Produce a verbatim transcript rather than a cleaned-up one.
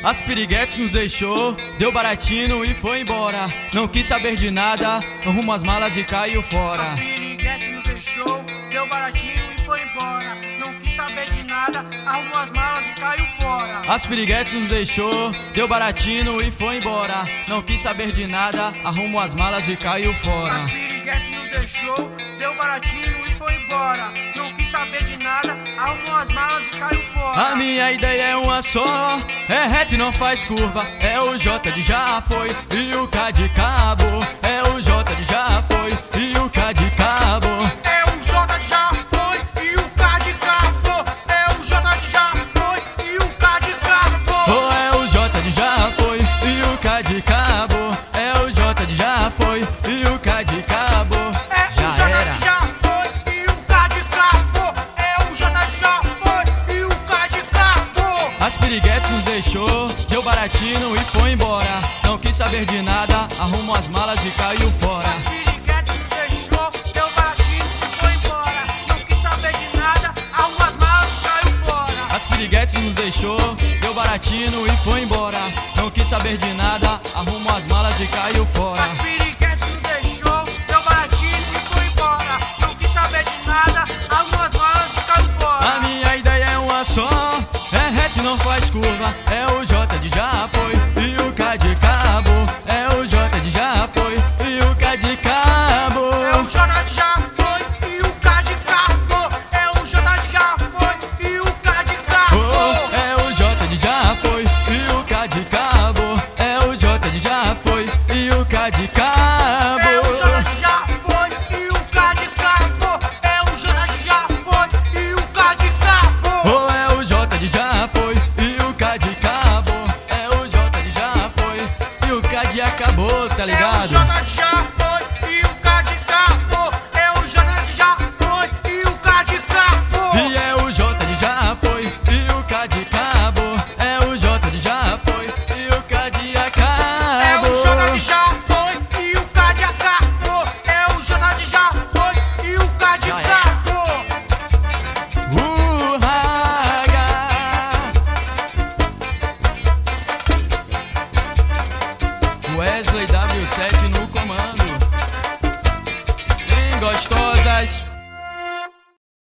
As piriguetes nos deixou, deu baratinho e foi embora. Não quis saber de nada, arrumou as malas e caiu fora. As piriguetes nos deixou, deu baratinho e foi embora. Não quis saber de nada, arrumou as malas e caiu fora. As piriguetes nos deixou, deu baratinho e foi embora. Não quis saber de nada, arrumou as malas e caiu fora. As piriguetes nos deixou, deu baratinho e foi embora. Não quis saber de nada, arrumou as malas e caiu fora. A minha ideia é uma só, é reto e não faz curva. É o J de já foi e o K de cabo. É o J de já foi e o K de cabo. É o J de já foi e o K de cabo. É o J de já foi e o K de cabo. Oh, é o J de já foi e o K de cabo. É o J de já foi e o K de cabo. É o J de já foi e o K de cabo. É o J de já foi e o K de cabo. As piriguetes nos deixou, deu baratinho e foi embora. Não quis saber de nada, arrumou as malas e caiu fora. As piriguetes nos deixou, deu baratinho e foi embora. Não quis saber de nada, arrumou as malas e caiu fora. As piriguetes nos deixou, deu baratinho e foi embora. Não quis saber de nada, arrumou as malas e caiu fora. As piriguetes nos deixou, deu baratinho e foi embora. Não quis saber de nada, arrumou as malas e caiu fora. A minha ideia é uma só, é reto e não faz curva. É o J